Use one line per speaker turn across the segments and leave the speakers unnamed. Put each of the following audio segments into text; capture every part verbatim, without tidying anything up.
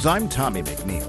News, I'm Tommy McNeil.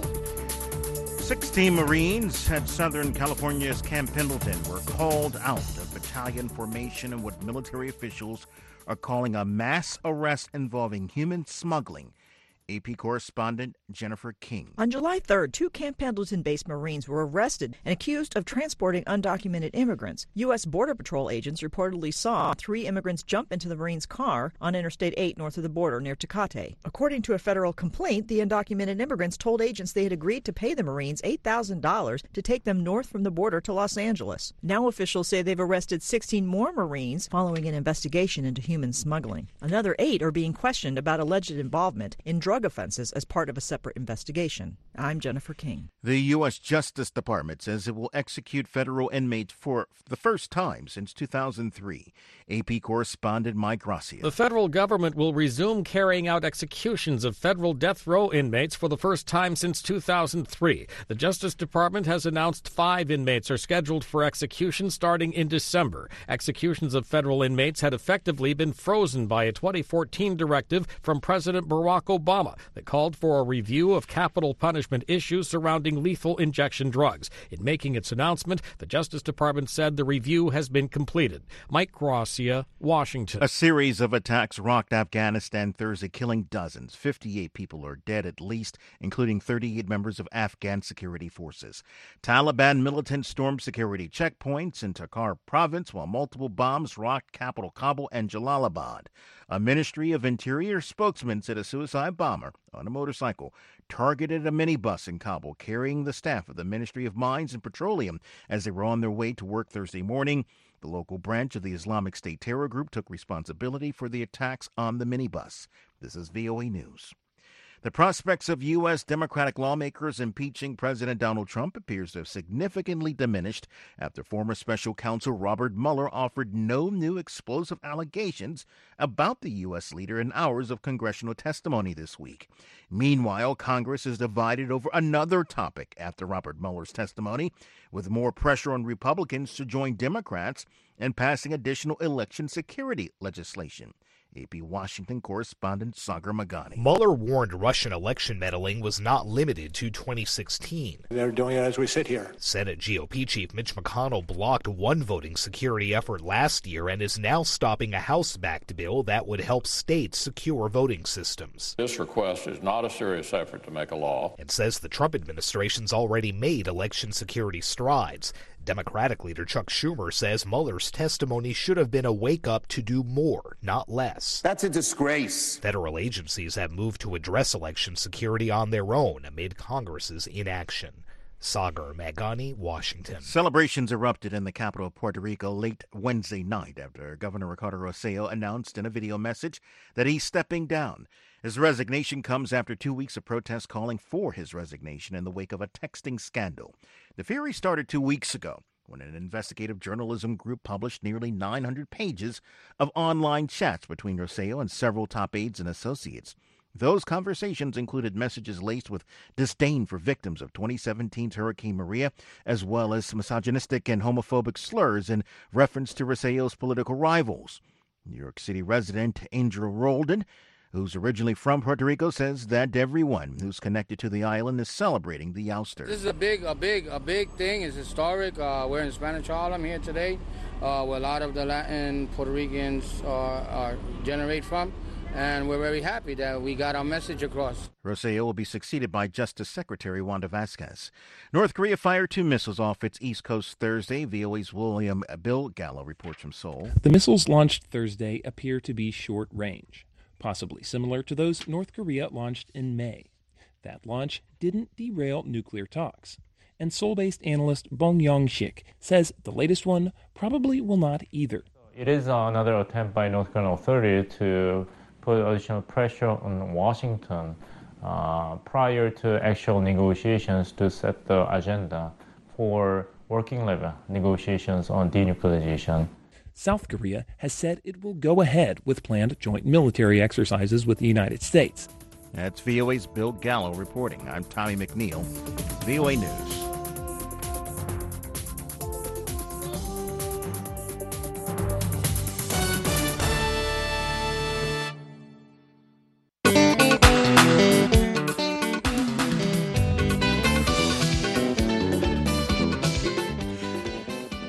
sixteen Marines at Southern California's Camp Pendleton were called out of battalion formation in what military officials are calling a mass arrest involving human smuggling. A P correspondent Jennifer King.
On July third, two Camp Pendleton-based Marines were arrested and accused of transporting undocumented immigrants. U S. Border Patrol agents reportedly saw three immigrants jump into the Marines' car on Interstate eight north of the border near Tecate. According to a federal complaint, the undocumented immigrants told agents they had agreed to pay the Marines eight thousand dollars to take them north from the border to Los Angeles. Now officials say they've arrested sixteen more Marines following an investigation into human smuggling. Another eight are being questioned about alleged involvement in drug offenses as part of a separate investigation. I'm Jennifer King.
The U S. Justice Department says it will execute federal inmates for the first time since two thousand three. A P correspondent Mike Gracia.
The federal government will resume carrying out executions of federal death row inmates for the first time since two thousand three. The Justice Department has announced five inmates are scheduled for execution starting in December. Executions of federal inmates had effectively been frozen by a twenty fourteen directive from President Barack Obama that called for a review of capital punishment issues surrounding lethal injection drugs. In making its announcement, the Justice Department said the review has been completed. Mike Gracia, Washington.
A series of attacks rocked Afghanistan Thursday, killing dozens. fifty-eight people are dead at least, including thirty-eight members of Afghan security forces. Taliban militants stormed security checkpoints in Takhar province while multiple bombs rocked capital Kabul and Jalalabad. A Ministry of Interior spokesman said a suicide bomber on a motorcycle targeted a minibus in Kabul carrying the staff of the Ministry of Mines and Petroleum as they were on their way to work Thursday morning. The local branch of the Islamic State terror group took responsibility for the attacks on the minibus. This is V O A News. The prospects of U S. Democratic lawmakers impeaching President Donald Trump appears to have significantly diminished after former special counsel Robert Mueller offered no new explosive allegations about the U S leader in hours of congressional testimony this week. Meanwhile, Congress is divided over another topic after Robert Mueller's testimony, with more pressure on Republicans to join Democrats in passing additional election security legislation. A P Washington correspondent Sagar Magani.
Mueller warned Russian election meddling was not limited to twenty sixteen.
They're doing it as we sit here.
Senate G O P Chief Mitch McConnell blocked one voting security effort last year and is now stopping a House-backed bill that would help states secure voting systems.
This request is not a serious effort to make a law.
And says the Trump administration's already made election security strides. Democratic leader Chuck Schumer says Mueller's testimony should have been a wake-up to do more, not less.
That's a disgrace.
Federal agencies have moved to address election security on their own amid Congress's inaction. Sagar Magani, Washington.
Celebrations erupted in the capital of Puerto Rico late Wednesday night after Governor Ricardo Rosselló announced in a video message that he's stepping down. His resignation comes after two weeks of protests calling for his resignation in the wake of a texting scandal. The fury started two weeks ago when an investigative journalism group published nearly nine hundred pages of online chats between Rosselló and several top aides and associates. Those conversations included messages laced with disdain for victims of twenty seventeen's Hurricane Maria, as well as misogynistic and homophobic slurs in reference to Rosselló's political rivals. New York City resident Angel Roldan, who's originally from Puerto Rico, says that everyone who's connected to the island is celebrating the ouster.
This is a big, a big, a big thing. It's historic. Uh, we're in Spanish Harlem here today, uh, where a lot of the Latin Puerto Ricans are, are generate from, and we're very happy that we got our message across.
Rosselló will be succeeded by Justice Secretary Wanda Vasquez. North Korea fired two missiles off its east coast Thursday. V O A's William Bill Gallo reports from Seoul.
The missiles launched Thursday appear to be short range, possibly similar to those North Korea launched in May. That launch didn't derail nuclear talks, and Seoul-based analyst Bong Yong-sik says the latest one probably will not either.
It is another attempt by North Korean authorities to put additional pressure on Washington uh, prior to actual negotiations to set the agenda for working-level negotiations on denuclearization.
South Korea has said it will go ahead with planned joint military exercises with the United States.
That's V O A's Bill Gallo reporting. I'm Tommy McNeil, V O A News.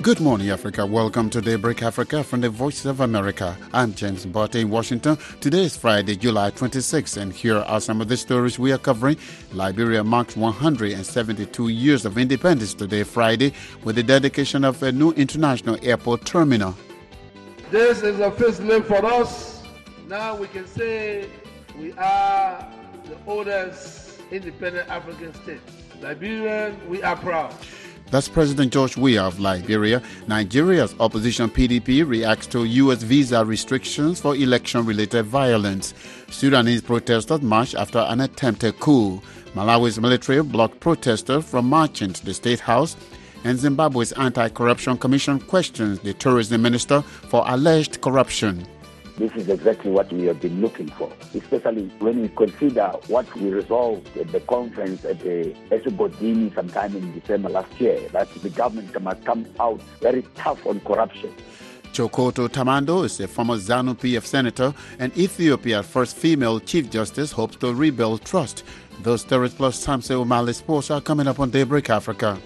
Good morning, Africa. Welcome to Daybreak Africa from the Voice of America. I'm James Botte in Washington. Today is Friday, July twenty-sixth, and here are some of the stories we are covering. Liberia marks one hundred seventy-two years of independence today, Friday, with the dedication of a new international airport terminal.
This is a first link for us. Now we can say we are the oldest independent African state. Liberian, we are proud.
That's President George Weah of Liberia. Nigeria's opposition P D P reacts to U S visa restrictions for election-related violence. Sudanese protesters march after an attempted coup. Malawi's military blocked protesters from marching to the State House. And Zimbabwe's Anti-Corruption Commission questions the tourism minister for alleged corruption.
This is exactly what we have been looking for, especially when we consider what we resolved at the conference at the Eswatini sometime in December last year, that the government must come out very tough on corruption.
Chokoto Tamando is a former ZANU-P F senator, and Ethiopia's first female chief justice hopes to rebuild trust. Those stories plus Samse Omale Sports are coming up on Daybreak Africa.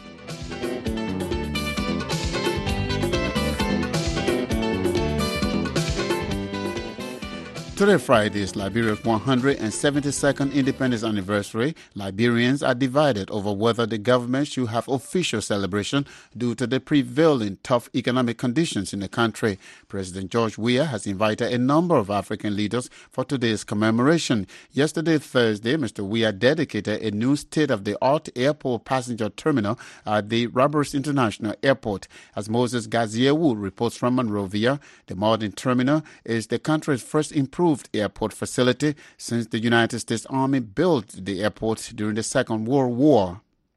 Today, Friday, is Liberia's one hundred seventy-second independence anniversary. Liberians are divided over whether the government should have official celebration due to the prevailing tough economic conditions in the country. President George Weah has invited a number of African leaders for today's commemoration. Yesterday, Thursday, Mister Weah dedicated a new state-of-the-art airport passenger terminal at the Rabat International Airport. As Moses Gaziewu reports from Monrovia, the modern terminal is the country's first improved airport facility since the United States Army built the airport during the Second World War.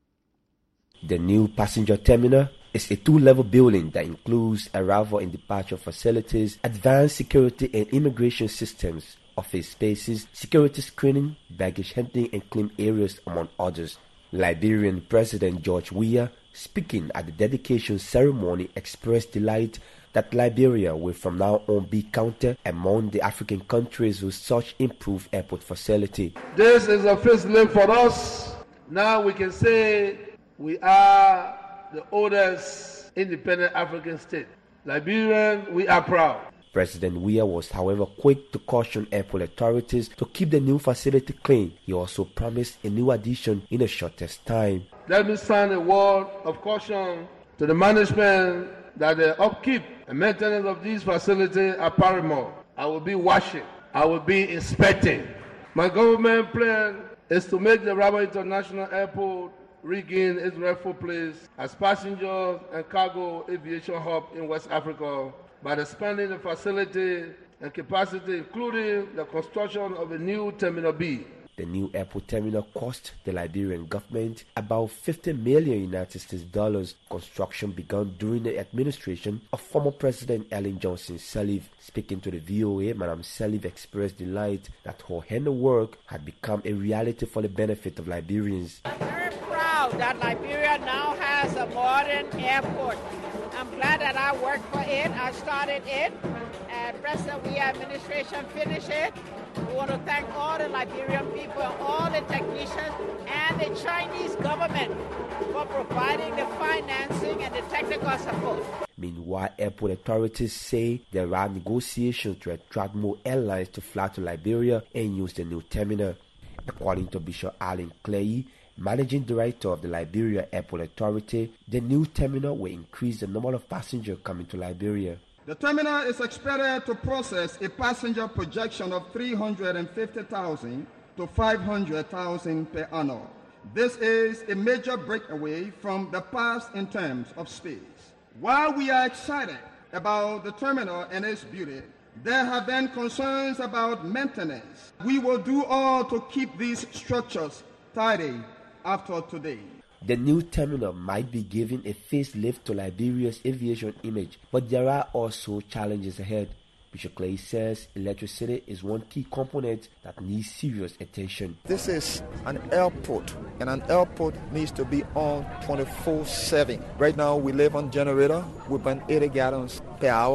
The new passenger terminal is a two-level building that includes arrival and departure facilities, advanced security and immigration systems, office spaces, security screening, baggage handling and claim areas, among others. Liberian President George Weah, speaking at the dedication ceremony, expressed delight that Liberia will from now on be counted among the African countries with such improved airport facility.
This is a first link for us. Now we can say we are the oldest independent African state. Liberian, we are proud.
President Weah was, however, quick to caution airport authorities to keep the new facility clean. He also promised a new addition in the shortest time.
Let me send a word of caution to the management that the upkeep and maintenance of these facilities are paramount. I will be watching. I will be inspecting. My government plan is to make the Rabat International Airport regain its rightful place as passenger and cargo aviation hub in West Africa by expanding the facility and capacity, including the construction of a new Terminal B.
The new airport terminal cost the Liberian government about fifty million United States dollars. Construction began during the administration of former President Ellen Johnson Sirleaf. Speaking to the V O A, Madam Sirleaf expressed delight that her handiwork had become a reality for the benefit of Liberians.
I'm very proud that Liberia now has a modern airport. I'm glad that I worked for it. I started it, and President Weah administration finished it. We want to thank all the Liberian people, all the technicians, and the Chinese government for providing the financing and the technical support.
Meanwhile, airport authorities say there are negotiations to attract more airlines to fly to Liberia and use the new terminal. According to Bishop Alan Clay, Managing Director of the Liberia Airport Authority, the new terminal will increase the number of passengers coming to Liberia.
The terminal is expected to process a passenger projection of three hundred fifty thousand to five hundred thousand per annum. This is a major breakaway from the past in terms of space. While we are excited about the terminal and its beauty, there have been concerns about maintenance. We will do all to keep these structures tidy after today.
The new terminal might be giving a facelift to Liberia's aviation image, but there are also challenges ahead. Bishop Clay says electricity is one key component that needs serious attention.
This is an airport, and an airport needs to be on twenty-four seven. Right now we live on generator. We burn eighty gallons per hour.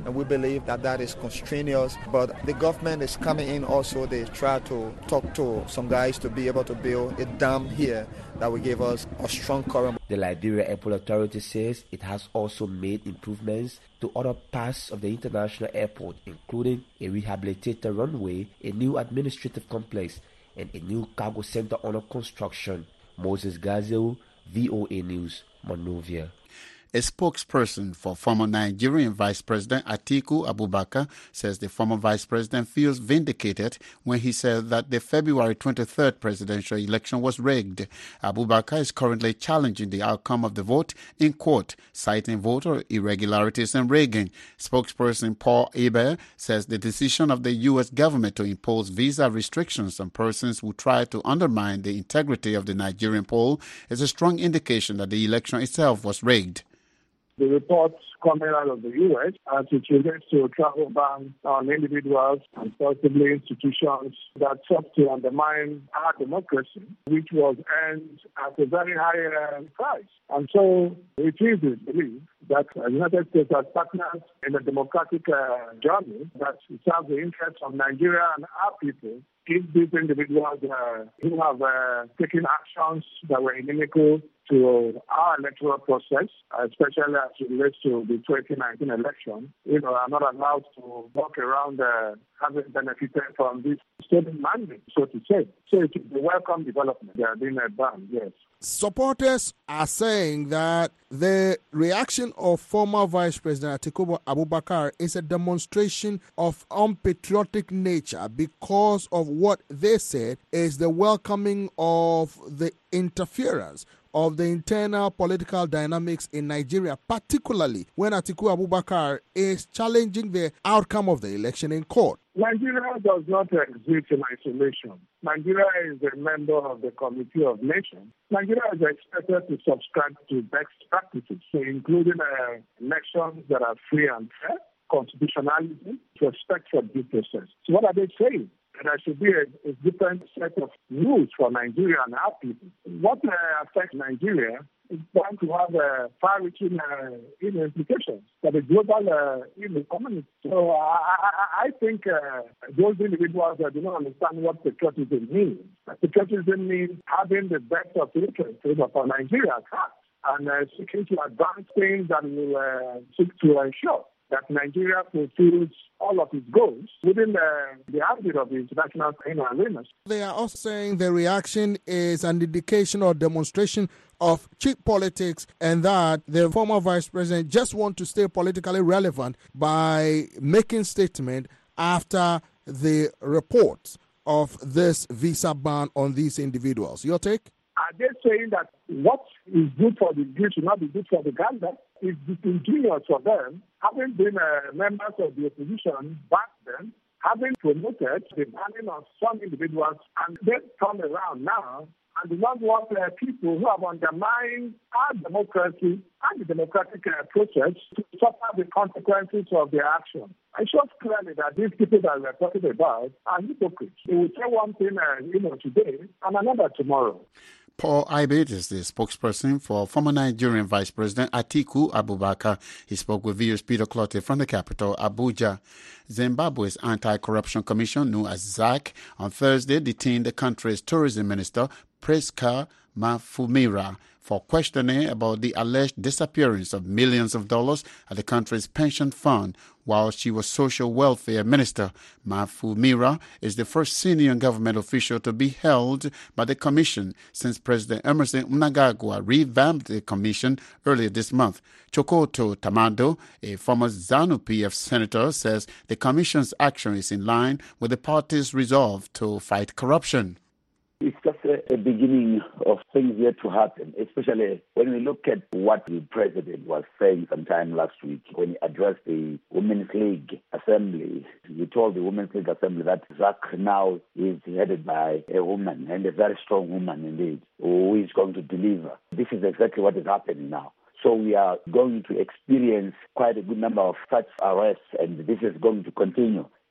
and we believe that that is constrainous. But the government is coming in also. They try to talk to some guys to be able to build a dam here that will give us a strong current.
The Liberia Airport Authority says it has also made improvements to other parts of the international airport, including a rehabilitated runway, a new administrative complex, and a new cargo center under construction. Moses Gazeo, V O A News, Monrovia.
A spokesperson for former Nigerian Vice President Atiku Abubakar says the former vice president feels vindicated when he said that the February twenty-third presidential election was rigged. Abubakar is currently challenging the outcome of the vote in court, citing voter irregularities and rigging. Spokesperson Paul Eber says the decision of the U S government to impose visa restrictions on persons who try to undermine the integrity of the Nigerian poll is a strong indication that the election itself was rigged.
The reports coming out of the U S as it relates to travel ban on individuals and possibly institutions that sought to undermine our democracy, which was earned at a very high uh, price. And so it is believed that the United States has partners in the democratic uh, journey that serves the interests of Nigeria and our people. If these individuals uh, who have uh, taken actions that were inimical to our electoral process, especially as it relates to the twenty nineteen election, you know, are not allowed to walk around uh, having benefited from this stolen mandate, so to say. So it is a welcome development. They are being banned, yes.
Supporters are saying that the reaction of former Vice President Atiku Abubakar is a demonstration of unpatriotic nature because of what they said is the welcoming of the interference of the internal political dynamics in Nigeria, particularly when Atiku Abubakar is challenging the outcome of the election in court.
Nigeria does not exist in isolation. Nigeria is a member of the Committee of Nations. Nigeria is expected to subscribe to best practices, so including uh, elections that are free and fair, constitutionalism, respect for due process. So what are they saying? And there should be a, a different set of rules for Nigeria and our people. What uh, affects Nigeria is going to have uh, far-reaching uh, implications for the global uh, community. So uh, I, I think uh, those individuals uh, do not understand what patriotism means. Patriotism means having the best of interests for Nigeria at heart and uh, seeking to advance things that will uh, seek to ensure that Nigeria fulfills all of its goals within the, the ambit of the international arenas.
They are also saying the reaction is an indication or demonstration of cheap politics and that the former vice president just want to stay politically relevant by making statement after the reports of this visa ban on these individuals. Your take?
Are they saying that what is good for the Greek should not be good for the Gander? It's disingenuous for them, having been uh, members of the opposition back then, having promoted the banning of some individuals, and they've come around now and do not want uh, people who have undermined our democracy and the democratic uh, process to suffer the consequences of their action. It shows clearly that these people that we're talking about are hypocrites. They will say one thing uh, you know, today and another tomorrow.
Paul Ibit is the spokesperson for former Nigerian Vice President Atiku Abubakar. He spoke with V O's Peter Clottey from the capital, Abuja. Zimbabwe's Anti-Corruption Commission, known as Z A C, on Thursday detained the country's tourism minister, Priska Mafumira, for questioning about the alleged disappearance of millions of dollars at the country's pension fund while she was social welfare minister. Mafumira is the first senior government official to be held by the commission since President Emerson Mnangagwa revamped the commission earlier this month. Chokoto Tamando, a former ZANU-P F senator, says the commission's action is in line with the party's resolve to fight corruption.
It's just a, a beginning of things yet to happen, especially when we look at what the president was saying sometime last week when he addressed the Women's League Assembly. He told the Women's League Assembly that Z A C now is headed by a woman, and a very strong woman indeed, who is going to deliver. This is exactly what is happening now. So we are going to experience quite a good number of such arrests, and this is going to continue.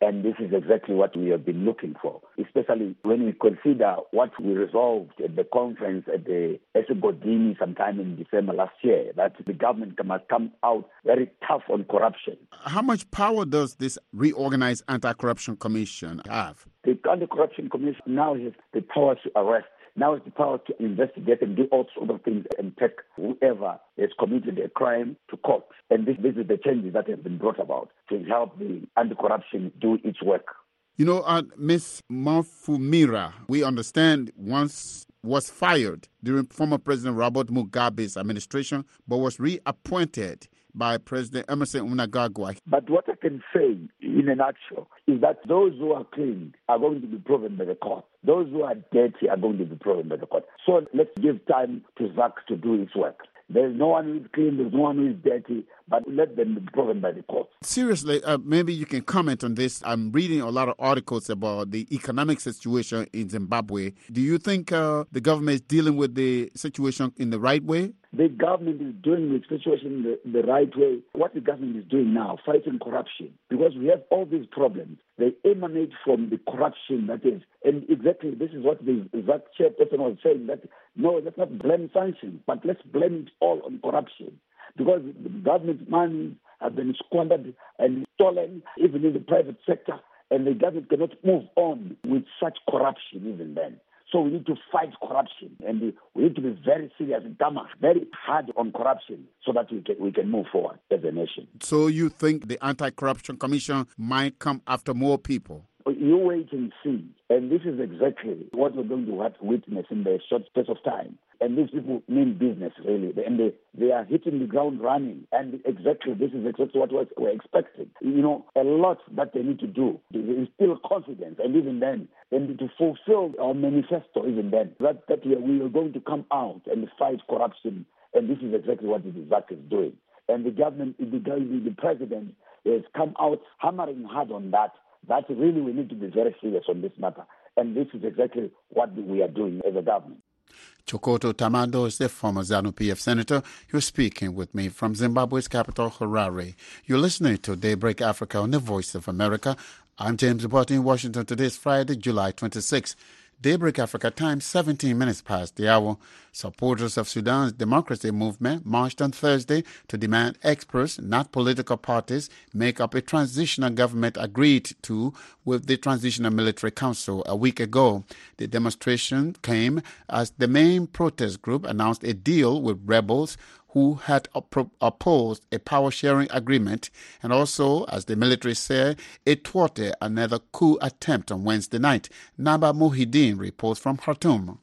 And this is exactly what we have been looking for, especially when we consider what we resolved at the conference at the Esebodini sometime in December last year, that the government must come out very tough on corruption.
How much power does this reorganized anti-corruption commission have?
The anti-corruption commission now has the power to arrest. Now it's the power to investigate and do all sorts of things and take whoever has committed a crime to court. And this, this is the changes that have been brought about to help the anti-corruption do its work.
You know, uh, Miz Mafumira, we understand once was fired during former President Robert Mugabe's administration, but was reappointed by President Emerson Mnangagwa.
But what I can say in a nutshell is that those who are clean are going to be proven by the court. Those who are dirty are going to be proven by the court. So let's give time to Z A C to do its work. There's no one who is clean, there's no one who is dirty, but let them be proven by the court.
Seriously, uh, maybe you can comment on this. I'm reading a lot of articles about the economic situation in Zimbabwe. Do you think uh, the government is dealing with the situation in the right way?
The government is doing the situation the, the right way. What the government is doing now, fighting corruption, because we have all these problems. They emanate from the corruption that is, and exactly this is what the Z A C chairperson was saying, that no, let's not blame sanctions, but let's blame it all on corruption. Because the government's money have been squandered and stolen, even in the private sector, and the government cannot move on with such corruption even then. So we need to fight corruption, and we need to be very serious and very hard on corruption so that we can, we can move forward as a nation.
So you think the Anti-Corruption Commission might come after more people?
You wait and see. And this is exactly what we're going to witness in the short space of time. And these people mean business, really. And they, they are hitting the ground running. And exactly, this is exactly what we're expecting. You know, a lot that they need to do. There is still confidence. And even then, and to fulfill our manifesto, even then, that, that we, are, we are going to come out and fight corruption. And this is exactly what the Z A C is doing. And the government, the, the president has come out hammering hard on that. That really we need to be very serious on this matter. And this is exactly what we are doing as a government.
Chokoto Tamando is the former ZANU P F senator. You're speaking with me from Zimbabwe's capital, Harare. You're listening to Daybreak Africa on the Voice of America. I'm James Reporting in Washington. Today is Friday, July twenty-sixth. Daybreak Africa time, seventeen minutes past the hour. Supporters of Sudan's democracy movement marched on Thursday to demand experts, not political parties, make up a transitional government agreed to with the Transitional Military Council a week ago. The demonstration came as the main protest group announced a deal with rebels who had op- opposed a power-sharing agreement, and also, as the military said, it thwarted another coup attempt on Wednesday night. Naba Muhyiddin reports from Khartoum.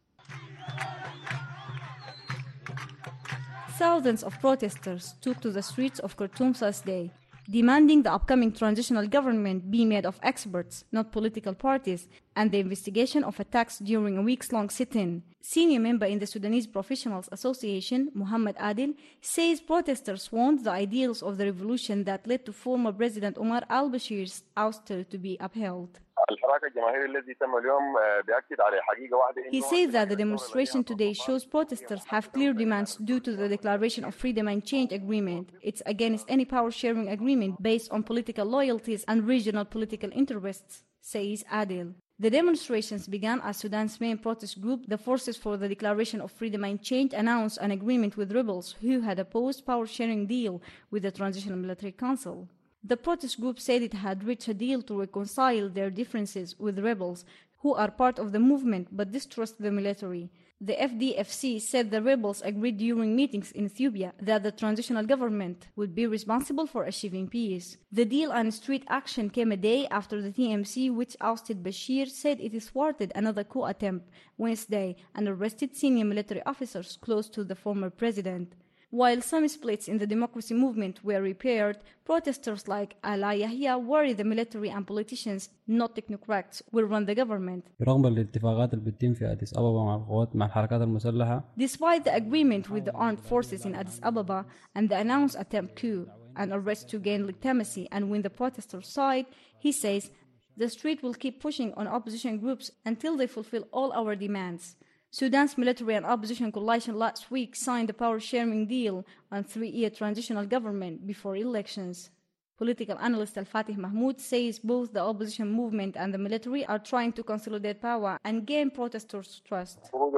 Thousands of protesters took to the streets of Khartoum Thursday, demanding the upcoming transitional government be made of experts, not political parties, and the investigation of attacks during a weeks-long sit-in. Senior member in the Sudanese Professionals Association, Muhammad Adil, says protesters want the ideals of the revolution that led to former President Omar al-Bashir's ouster to be upheld. He says that the demonstration today shows protesters have clear demands due to the Declaration of Freedom and Change Agreement. It's against any power-sharing agreement based on political loyalties and regional political interests, says Adil. The demonstrations began as Sudan's main protest group, the Forces for the Declaration of Freedom and Change, announced an agreement with rebels who had opposed power-sharing deal with the Transitional Military Council. The protest group said it had reached a deal to reconcile their differences with rebels who are part of the movement but distrust the military. The F D F C said the rebels agreed during meetings in Ethiopia that the transitional government would be responsible for achieving peace. The deal on street action came a day after the T M C, which ousted Bashir, said it thwarted another coup attempt Wednesday and arrested senior military officers close to the former president. While some splits in the democracy movement were repaired, protesters like Ala Yahya worry the military and politicians, not technocrats, will run the government. Despite the agreement with the armed forces in Addis Ababa and the announced attempt coup and arrest to gain legitimacy and win the protesters' side, he says the street will keep pushing on opposition groups until they fulfill all our demands. Sudan's military and opposition coalition last week signed a power-sharing deal on a three-year transitional government before elections. Political analyst Al-Fatih Mahmoud says both the opposition movement and the military are trying to consolidate power and gain protesters' trust.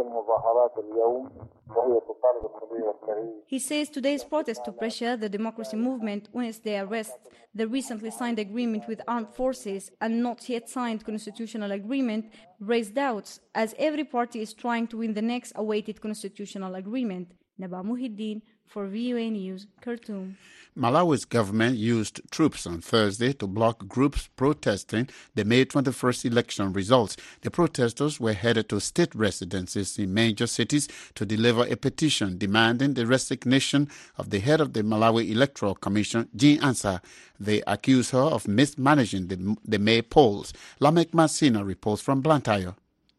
He says today's protest to pressure the democracy movement once they arrest the recently signed agreement with armed forces and not yet signed constitutional agreement raise doubts, as every party is trying to win the next awaited constitutional agreement. Naba Muhiddin for V O A News, Khartoum.
Malawi's government used troops on Thursday to block groups protesting the May twenty-first election results. The protesters were headed to state residences in major cities to deliver a petition demanding the resignation of the head of the Malawi Electoral Commission, Jean Ansah. They accuse her of mismanaging the, the May polls. Lamek Masina reports from Blantyre.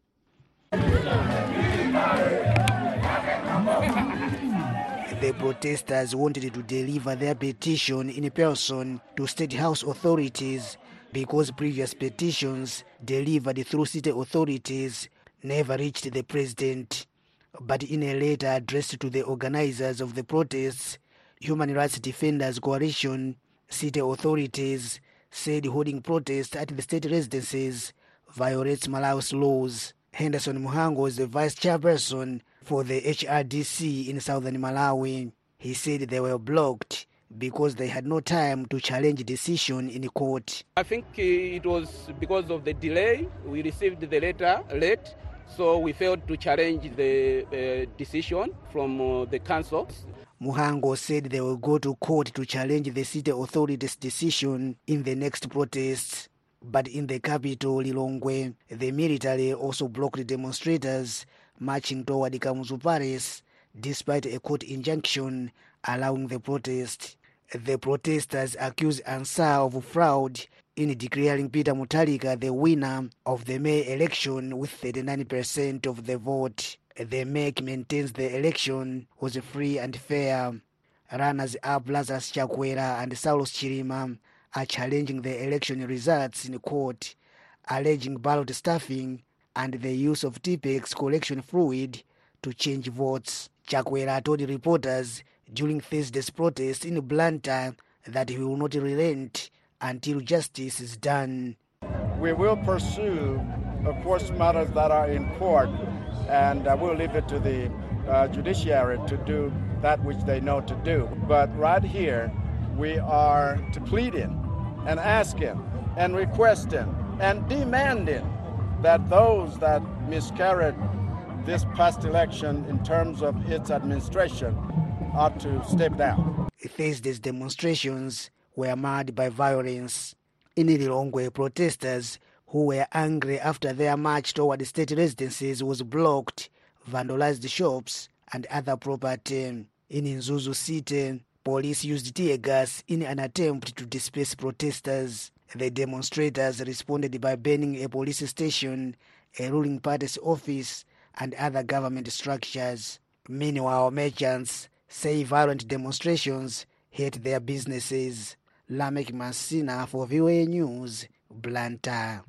The protesters wanted to deliver their petition in person to State House authorities because previous petitions delivered through city authorities never reached the president. But in a letter addressed to the organizers of the protests, Human Rights Defenders Coalition, city authorities said holding protests at the state residences violates Malawi's laws. Henderson Muhango is the vice chairperson for the H R D C in southern Malawi. He said they were blocked because they had no time to challenge the decision in court.
I think it was because of the delay. We received the letter late, so we failed to challenge the uh, decision from uh, the council.
Muhango said they will go to court to challenge the city authorities' decision in the next protests. But in the capital, Lilongwe, the military also blocked demonstrators marching toward Kamuzu Palace despite a court injunction allowing the protest. The protesters accused Ansah of fraud in declaring Peter Mutharika the winner of the May election with thirty-nine percent of the vote. The M E C maintains the election was free and fair. Runners-up Lazarus Chakwera and Saulos Chirima are challenging the election results in court, alleging ballot stuffing and the use of T-Pex collection fluid to change votes. Chakwera told reporters during Thursday's protest in Blantyre that he will not relent until justice is done.
We will pursue, of course, matters that are in court, and uh, we'll leave it to the uh, judiciary to do that which they know to do. But right here, we are pleading and asking and requesting and demanding that those that miscarried this past election in terms of its administration ought to step down.
Thursday's demonstrations were marred by violence. In Lilongwe, protesters who were angry after their march toward state residences was blocked, vandalized shops and other property. In Nzuzu City, police used tear gas in an attempt to disperse protesters. The demonstrators responded by burning a police station, a ruling party's office, and other government structures. Meanwhile, merchants say violent demonstrations hurt their businesses. Lamek Masina for V O A News, Blantyre.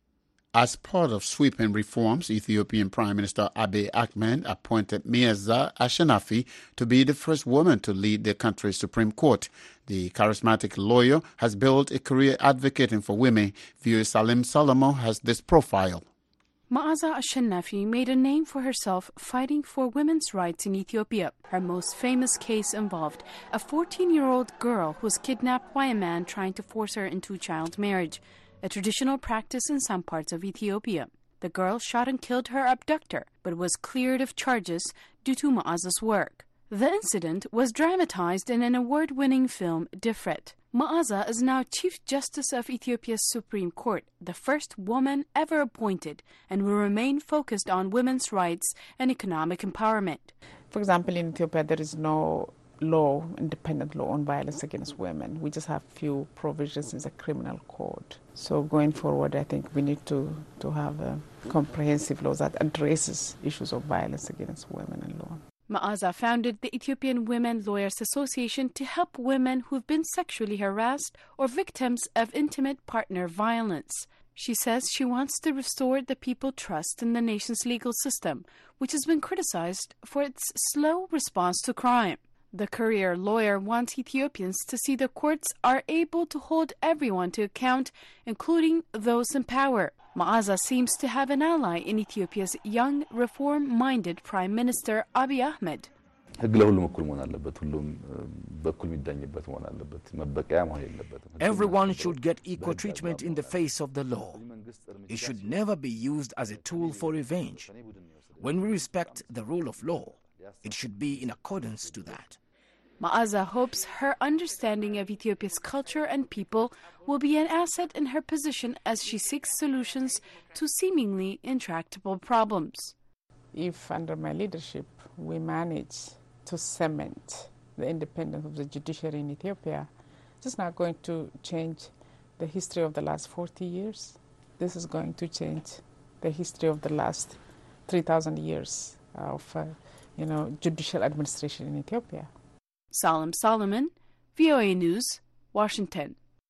As part of sweeping reforms, Ethiopian Prime Minister Abiy Ahmed appointed Mirza Ashenafi to be the first woman to lead the country's Supreme Court. The charismatic lawyer has built a career advocating for women. Viewer Salim Solomon has this profile.
Ma'aza Ashenafi made a name for herself fighting for women's rights in Ethiopia. Her most famous case involved a fourteen-year-old girl who was kidnapped by a man trying to force her into child marriage, a traditional practice in some parts of Ethiopia. The girl shot and killed her abductor, but was cleared of charges due to Ma'aza's work. The incident was dramatized in an award-winning film, Difret. Ma'aza is now Chief Justice of Ethiopia's Supreme Court, the first woman ever appointed, and will remain focused on women's rights and economic empowerment.
For example, in Ethiopia, there is no law, independent law on violence against women. We just have few provisions in the criminal code. So going forward, I think we need to, to have a comprehensive law that addresses issues of violence against women in law.
Ma'aza founded the Ethiopian Women Lawyers Association to help women who've been sexually harassed or victims of intimate partner violence. She says she wants to restore the people's trust in the nation's legal system, which has been criticized for its slow response to crime. The career lawyer wants Ethiopians to see the courts are able to hold everyone to account, including those in power. Ma'aza seems to have an ally in Ethiopia's young, reform-minded Prime Minister Abiy Ahmed.
Everyone should get equal treatment in the face of the law. It should never be used as a tool for revenge. When we respect the rule of law, it should be in accordance to that.
Ma'aza hopes her understanding of Ethiopia's culture and people will be an asset in her position as she seeks solutions to seemingly intractable problems.
If under my leadership we manage to cement the independence of the judiciary in Ethiopia, this is not going to change the history of the last forty years. This is going to change the history of the last three thousand years of uh, you know, judicial administration in Ethiopia.
Salim Solomon, V O A News, Washington.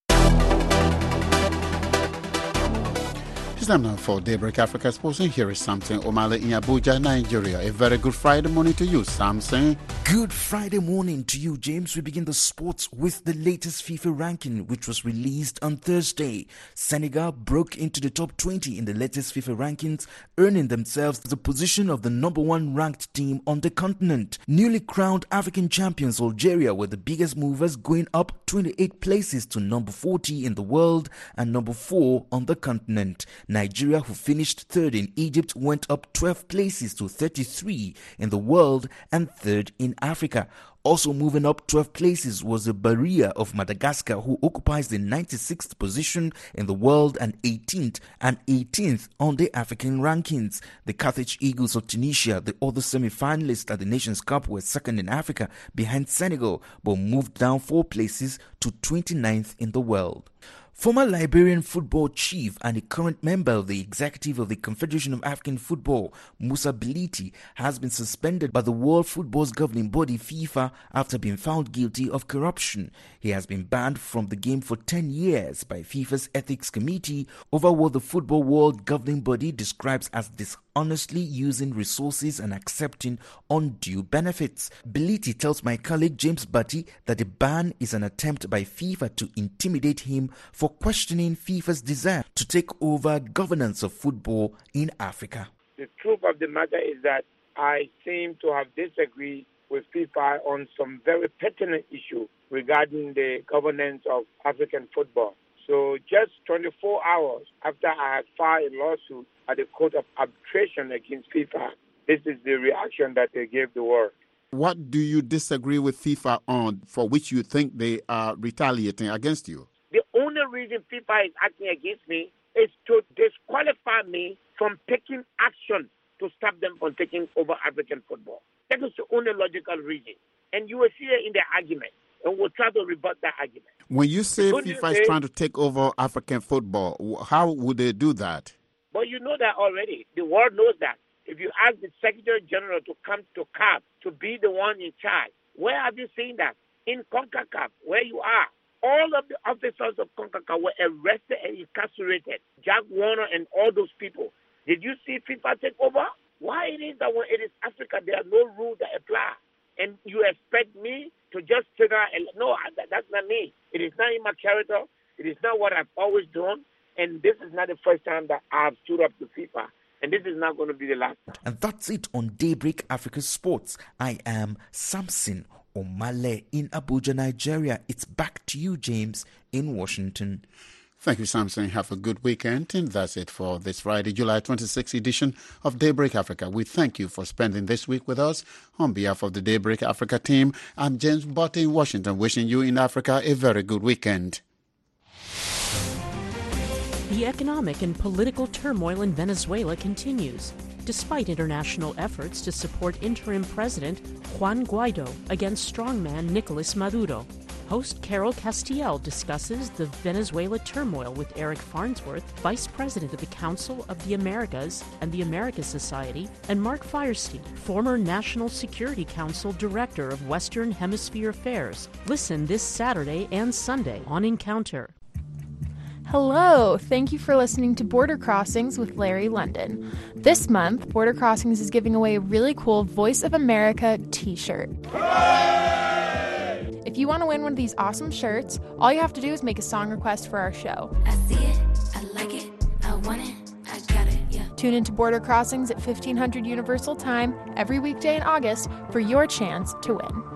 It's time now for Daybreak Africa Sports, and here is Samson Omale in Abuja, Nigeria. A very good Friday morning to you, Samson.
Good Friday morning to you, James. We begin the sports with the latest FIFA ranking, which was released on Thursday. Senegal broke into the top twenty in the latest FIFA rankings, earning themselves the position of the number one ranked team on the continent. Newly crowned African champions Algeria were the biggest movers, going up twenty-eight places to number forty in the world and number four on the continent. Nigeria, who finished third in Egypt, went up twelve places to thirty-three in the world and third in Africa. Also moving up twelve places was the Barrier of Madagascar, who occupies the ninety-sixth position in the world and eighteenth and eighteenth on the African rankings. The Carthage Eagles of Tunisia, the other semi-finalists at the Nations Cup, were second in Africa behind Senegal, but moved down four places to twenty-ninth in the world. Former Liberian football chief and a current member of the executive of the Confederation of African Football, Musa Bility, has been suspended by the World Football's governing body FIFA after being found guilty of corruption. He has been banned from the game for ten years by FIFA's Ethics Committee over what the Football World governing body describes as dishonestly using resources and accepting undue benefits. Bility tells my colleague James Batty that the ban is an attempt by FIFA to intimidate him for questioning FIFA's desire to take over governance of football in Africa.
The truth of the matter is that I seem to have disagreed with FIFA on some very pertinent issue regarding the governance of African football. So just twenty-four hours after I had filed a lawsuit at the Court of Arbitration against FIFA, this is the reaction that they gave the world.
What do you disagree with FIFA on, for which you think they are retaliating against you?
The only reason FIFA is acting against me is to disqualify me from taking action to stop them from taking over African football. That is the only logical reason. And you will see it in the argument, and we'll try to rebut that argument.
When you say FIFA is trying to take over African football, how would they do that?
But you know that already. The world knows that. If you ask the Secretary General to come to C A F to be the one in charge, where have you seen that? In CONCACAF, where you are. All of the officers of CONCACAF were arrested and incarcerated. Jack Warner and all those people. Did you see FIFA take over? Why it is that when it is Africa, there are no rules that apply? And you expect me to just figure out, no, that's not me. It is not in my character. It is not what I've always done. And this is not the first time that I've stood up to FIFA. And this is not going to be the last.
And that's it on Daybreak Africa Sports. I am Samson Omale in Abuja, Nigeria. It's back to you, James, in Washington.
Thank you, Samson. Have a good weekend. And that's it for this Friday, July twenty-sixth edition of Daybreak Africa. We thank you for spending this week with us. On behalf of the Daybreak Africa team, I'm James Butt in Washington, wishing you in Africa a very good weekend.
The economic and political turmoil in Venezuela continues, despite international efforts to support interim President Juan Guaido against strongman Nicolas Maduro. Host Carol Castiel discusses the Venezuela turmoil with Eric Farnsworth, Vice President of the Council of the Americas and the Americas Society, and Mark Firestein, former National Security Council Director of Western Hemisphere Affairs. Listen this Saturday and Sunday on Encounter.
Hello! Thank you for listening to Border Crossings with Larry London. This month, Border Crossings is giving away a really cool Voice of America t-shirt. If you want to win one of these awesome shirts, all you have to do is make a song request for our show.
I see it, I like it, I want it, I got it, yeah.
Tune into Border Crossings at fifteen hundred Universal Time every weekday in August for your chance to win.